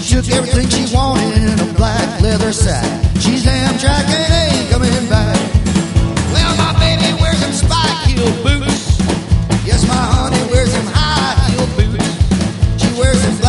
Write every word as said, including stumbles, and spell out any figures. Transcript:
took everything she wanted in a black leather sack. She's Amtrak and ain't coming back. Well, my baby wears them spike heel boots. Yes, my honey wears them high heel boots. She wears them